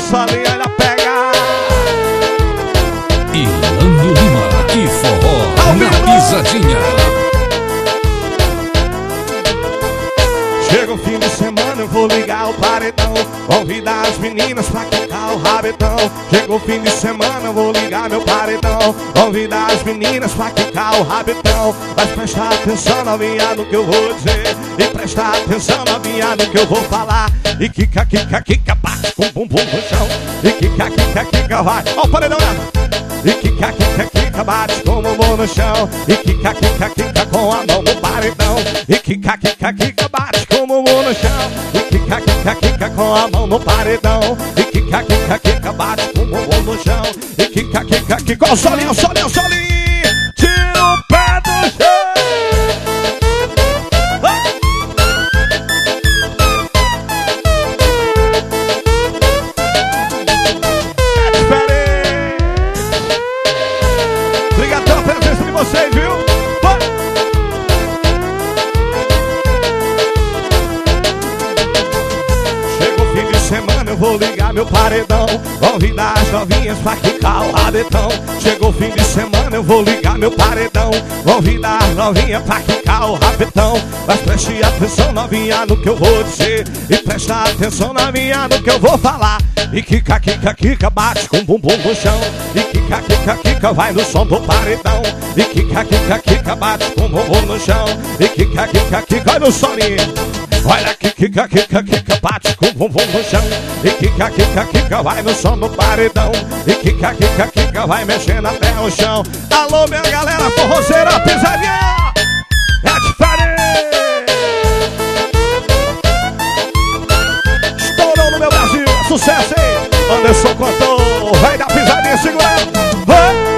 solinho, ela pega. Ilânio Lima e forró na pisadinha. Chega o fim de semana, eu vou ligar o paredão, convidar as meninas pra quicar o rabetão. Chega o fim de semana, eu vou ligar meu paredão, convidar as meninas pra quicar o rabetão. Mas prestar atenção, novinha, no que eu vou dizer, e prestar atenção, novinha, no que eu vou falar. E quica, quica, quica, bate com bumbum no chão. E quica, quica, quica, vai. Ó o paredão, né? E quica, quica, quica, bate com o bumbum no chão. E quica, quica, quica, com a mão no paredão. E quica, quica, quica, bate com o bumbum no chão. E quica, quica, quica, com a mão no paredão. E quica, quica, quica, bate com o bumbum no chão. E quica, quica, quica, o solinho, o solinho, o solinho. Tira o pé do chão. Vocês, viu? Chega o fim de semana, eu vou ligar meu paredão, convidar as novinhas pra quicar o rabetão. Chega o fim de semana, eu vou ligar meu paredão, convidar as novinhas pra quicar o rabetão. Mas preste atenção, novinha, no que eu vou dizer, e presta atenção, novinha, no que eu vou falar. E quica, quica, quica, bate com o bumbum no chão. E quica, quica, quica, vai no som do paredão. E quica, quica, quica, bate com o bumbum no chão. E quica, quica, quica, vai no solinho. Olha aqui, quica, quica, quica, bate com o bumbum no chão. E quica, quica, quica, vai no som do paredão. E quica, quica, quica, vai mexendo até o chão. Alô, minha galera forrozeira, pisadinha. É diferente. Estourou no meu Brasil, sucesso, hein? Anderson contou, vai dar pisadinha, segura. Vai.